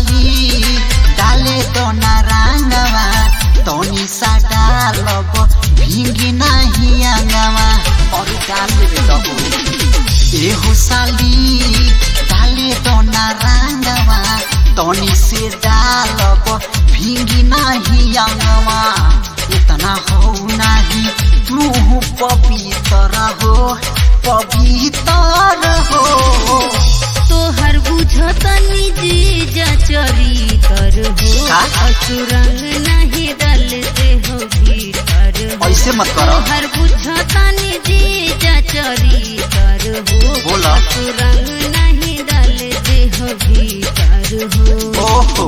साली डाले तो ना रंगवा तोनी सा डालब भींगी नहीं अंगवा और डाल दे दो ए हो साली डाले तो ना रंगवा तोनी से डालब भींगी नहीं अंगवा इतना हो नहीं तू पवित्र हो तोहर बुझतनी जीजा चरितर हो असुरंग नहीं डालते हो भीतर हो ऐसे मत करो तोहर बुझतनी जीजा चरितर हो असुरंग नहीं डालते हो भीतर हो ओहो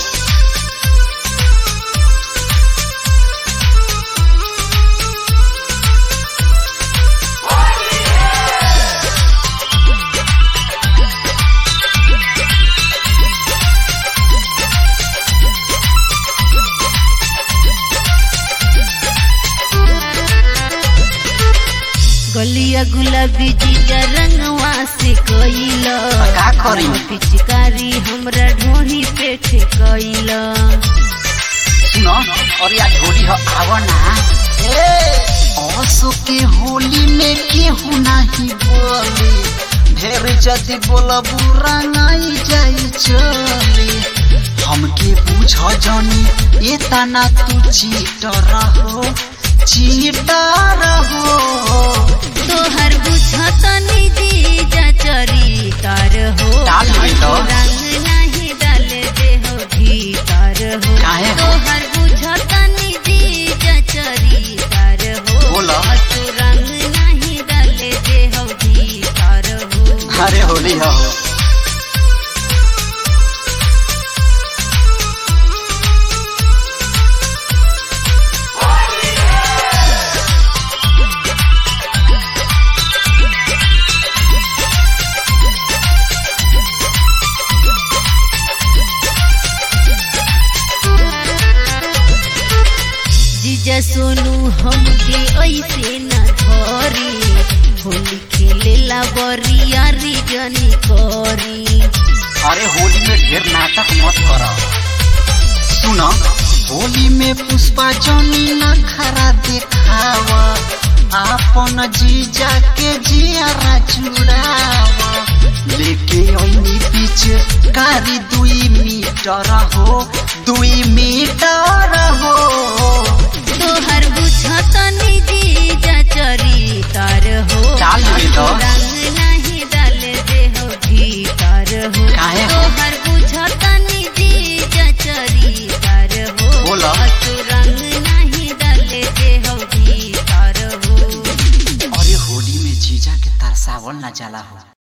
गलिया गुलाबी जीजा रंगवा से कइल का करी पिचकारी हमरा ढोही पे ठेकइल सुनो और या ढोली हो आवना ओसो के होली में केहू नहीं बोले ढेर जदी बोलबू रंगाई जाई चले हमके बुझ जानी ए तना तू चीटर हो तोहर बुझतनी जीजा चरितर हो रंग नहीं डाल दे हो भीतर हो तोहर बुझतनी जीजा चरितर हो रंग नहीं डाल दे हो भीतर हो अरे होली हो जीजा सोनू हमके ऐसे न धरी होली खेलेला बरियारी जनी करी अरे होली में ढेर नाटक मत कर सुन होली में पुष्पा जनी न खरा दिखावा आपन जीजा के जियारा चुरावा लेके ओइनी पीछे कारी 2 मीटर हो 2 मीटर हो तोहर बुझतनी जीजा चरितर हो रंग नहीं डाल दे हो भीतर हो तोहर बुझतनी जीजा चरितर हो रंग नहीं डाल दे हो भीतर हो अरे होली में जीजा के तरसावल न चला हो।